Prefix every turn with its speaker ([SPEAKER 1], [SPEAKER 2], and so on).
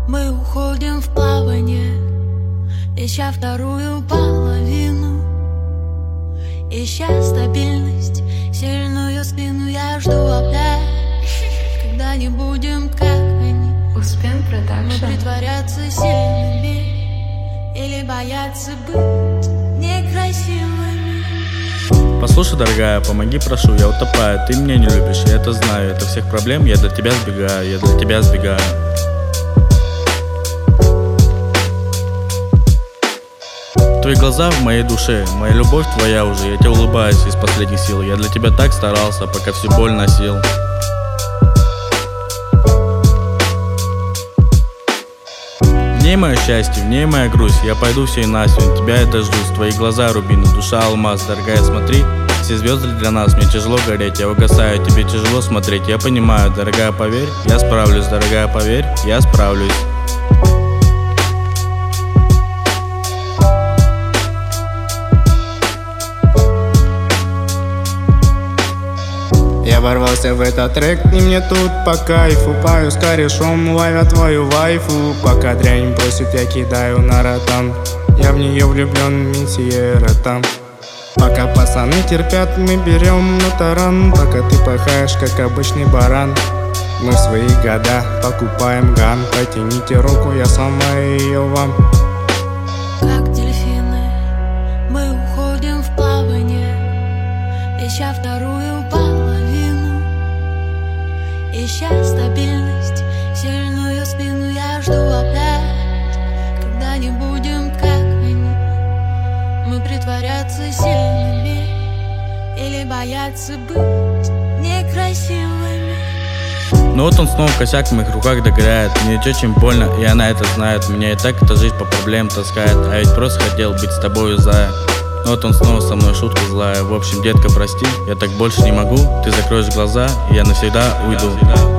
[SPEAKER 1] Мы уходим в плавание, ища вторую половину, ища стабильность, сильную спину. Я жду опять, когда не будем как они.
[SPEAKER 2] Успен Продакшн.
[SPEAKER 1] Мы притворяться сильными или бояться быть некрасивыми.
[SPEAKER 3] Послушай, дорогая, помоги, прошу, я утопаю. Ты меня не любишь, я это знаю. Это всех проблем, я для тебя сбегаю, я для тебя сбегаю. Твои глаза в моей душе, моя любовь твоя уже. Я тебе улыбаюсь из последних сил. Я для тебя так старался, пока всю боль носил. В ней мое счастье, в ней моя грусть. Я пойду всей насень, тебя я дождусь. Твои глаза рубины, душа алмаз. Дорогая, смотри, все звезды для нас. Мне тяжело гореть, я угасаю, тебе тяжело смотреть. Я понимаю, дорогая, поверь, я справлюсь. Дорогая, поверь, я справлюсь.
[SPEAKER 4] Я ворвался в этот трек, и мне тут по кайфу. Пою с корешом, ловя твою вайфу. Пока дрянь просит, я кидаю на ротан. Я в нее влюблен, месье ротан. Пока пацаны терпят, мы берем на таран. Пока ты пахаешь, как обычный баран. Мы в свои года покупаем ган. Протяните руку, я сломаю ее вам.
[SPEAKER 1] Как дельфины, мы уходим в плавание, ища вторую половину, ища стабильность, сильную спину. Я жду опять, когда не будем как они. Мы притворяться сильными или бояться быть некрасивыми.
[SPEAKER 3] Но вот он снова косяк в моих руках догоряет. Мне очень больно, и она это знает. Меня и так эта жизнь по проблемам таскает. А ведь просто хотел быть с тобою, зая. Но вот он снова со мной шутка злая. В общем, детка, прости, я так больше не могу. Ты закроешь глаза, и я навсегда уйду.